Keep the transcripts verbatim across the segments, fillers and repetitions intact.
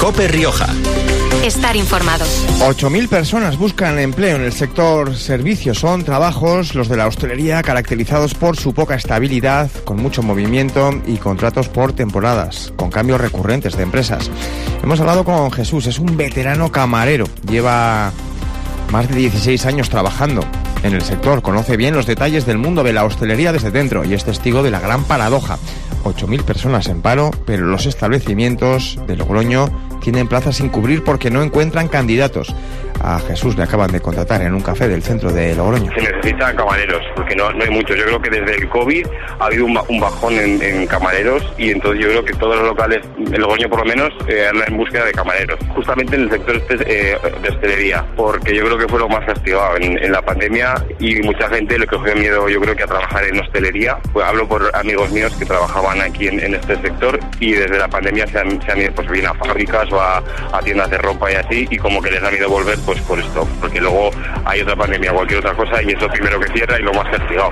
COPE Rioja. Estar informado. ocho mil personas buscan empleo en el sector servicios. Son trabajos, los de la hostelería, caracterizados por su poca estabilidad, con mucho movimiento y contratos por temporadas, con cambios recurrentes de empresas. Hemos hablado con Jesús, es un veterano camarero. Lleva más de dieciséis años trabajando en el sector. Conoce bien los detalles del mundo de la hostelería desde dentro y es testigo de la gran paradoja. ocho mil personas en paro, pero los establecimientos de Logroño tienen plazas sin cubrir porque no encuentran candidatos. A Jesús le acaban de contratar en un café del centro de Logroño. Se necesitan camareros, porque no, no hay muchos. Yo creo que desde el COVID ha habido un, un bajón en, en camareros y entonces yo creo que todos los locales, en Logroño por lo menos, eh, andan en búsqueda de camareros. Justamente en el sector este, eh, de hostelería, porque yo creo que fue lo más castigado en, en la pandemia y mucha gente le cogió miedo, yo creo que a trabajar en hostelería. Pues hablo por amigos míos que trabajaban aquí en, en este sector y desde la pandemia se han, se han ido pues bien a fábricas o a, a tiendas de ropa y así, y como que les ha miedo volver pues por esto, porque luego hay otra pandemia o cualquier otra cosa y es lo primero que cierra y lo más castigado.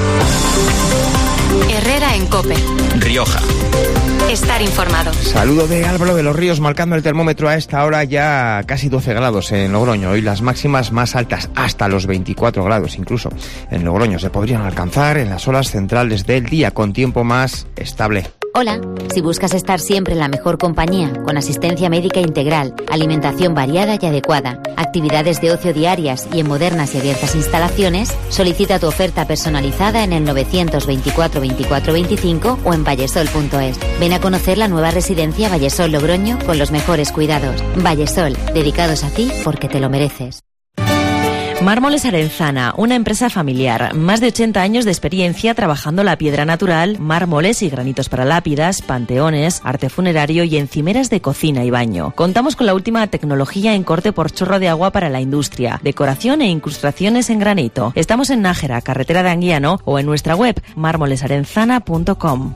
Herrera en COPE Rioja. Estar informado. Saludo de Álvaro de los Ríos, marcando el termómetro a esta hora ya casi doce grados en Logroño. Hoy las máximas más altas, hasta los veinticuatro grados incluso. En Logroño se podrían alcanzar en las horas centrales del día con tiempo más estable. Hola, si buscas estar siempre en la mejor compañía, con asistencia médica integral, alimentación variada y adecuada, actividades de ocio diarias y en modernas y abiertas instalaciones, solicita tu oferta personalizada en el novecientos veinticuatro veinticuatro veinticinco o en vallesol punto es. Ven a conocer la nueva residencia Vallesol Logroño con los mejores cuidados. Vallesol, dedicados a ti porque te lo mereces. Mármoles Arenzana, una empresa familiar, más de ochenta años de experiencia trabajando la piedra natural, mármoles y granitos para lápidas, panteones, arte funerario y encimeras de cocina y baño. Contamos con la última tecnología en corte por chorro de agua para la industria, decoración e incrustaciones en granito. Estamos en Nájera, carretera de Anguiano, o en nuestra web mármoles arenzana punto com.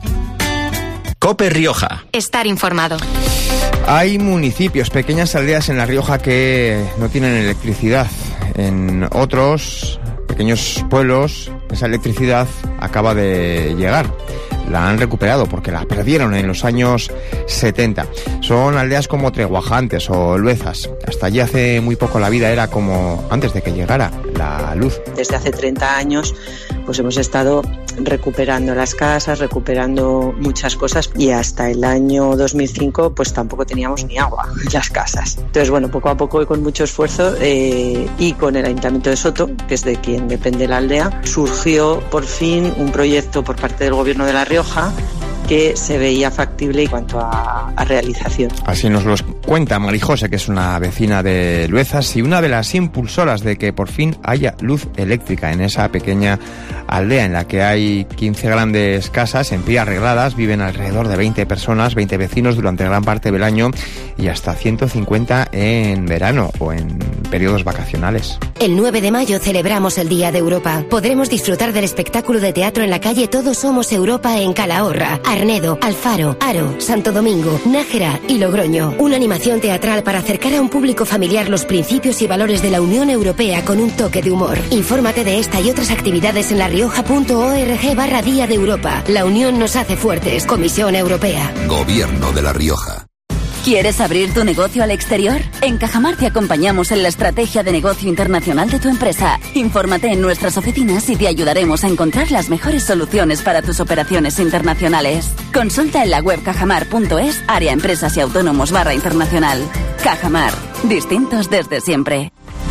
COPE Rioja. Estar informado. Hay municipios, pequeñas aldeas en La Rioja que no tienen electricidad. En otros pequeños pueblos esa electricidad acaba de llegar. La han recuperado porque la perdieron en los años setenta. Son aldeas como Treguajantes o Luezas. Hasta allí hace muy poco la vida era como antes de que llegara la luz. Desde hace treinta años pues hemos estado recuperando las casas, recuperando muchas cosas y hasta el año dos mil cinco pues tampoco teníamos ni agua en las casas. Entonces bueno, poco a poco y con mucho esfuerzo eh, y con el Ayuntamiento de Soto, que es de quien depende la aldea, surgió por fin un proyecto por parte del Gobierno de La Rioja que se veía factible en cuanto a, a realización. Así nos lo cuenta Marijose, que es una vecina de Luezas y una de las impulsoras de que por fin haya luz eléctrica en esa pequeña aldea en la que hay quince grandes casas en pie arregladas. Viven alrededor de veinte personas, veinte vecinos durante gran parte del año y hasta ciento cincuenta en verano o en periodos vacacionales. El nueve de mayo celebramos el Día de Europa. Podremos disfrutar del espectáculo de teatro en la calle Todos Somos Europa en Calahorra, Arnedo, Alfaro, Aro, Santo Domingo, Nájera y Logroño. Una animación teatral para acercar a un público familiar los principios y valores de la Unión Europea con un toque de humor. Infórmate de esta y otras actividades en larioja punto org barra Día de Europa. La Unión nos hace fuertes. Comisión Europea. Gobierno de La Rioja. ¿Quieres abrir tu negocio al exterior? En Cajamar te acompañamos en la estrategia de negocio internacional de tu empresa. Infórmate en nuestras oficinas y te ayudaremos a encontrar las mejores soluciones para tus operaciones internacionales. Consulta en la web cajamar punto es, área empresas y autónomos barra internacional. Cajamar, distintos desde siempre.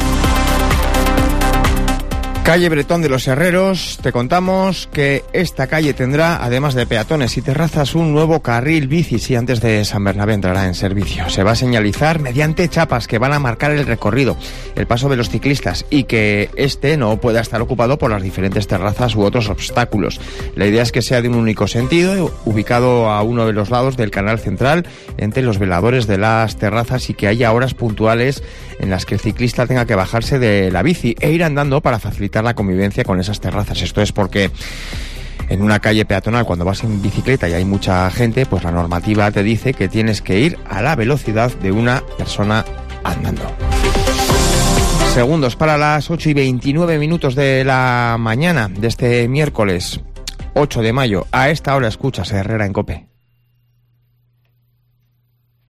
Calle Bretón de los Herreros, te contamos que esta calle tendrá, además de peatones y terrazas, un nuevo carril bici, sí, antes de San Bernabé entrará en servicio. Se va a señalizar mediante chapas que van a marcar el recorrido, el paso de los ciclistas y que este no pueda estar ocupado por las diferentes terrazas u otros obstáculos. La idea es que sea de un único sentido, ubicado a uno de los lados del canal central, entre los veladores de las terrazas y que haya horas puntuales en las que el ciclista tenga que bajarse de la bici e ir andando para facilitar la convivencia con esas terrazas. Esto es porque en una calle peatonal, cuando vas en bicicleta y hay mucha gente, pues la normativa te dice que tienes que ir a la velocidad de una persona andando. Segundos para las ocho y veintinueve minutos de la mañana de este miércoles ocho de mayo. A esta hora escuchas a Herrera en COPE.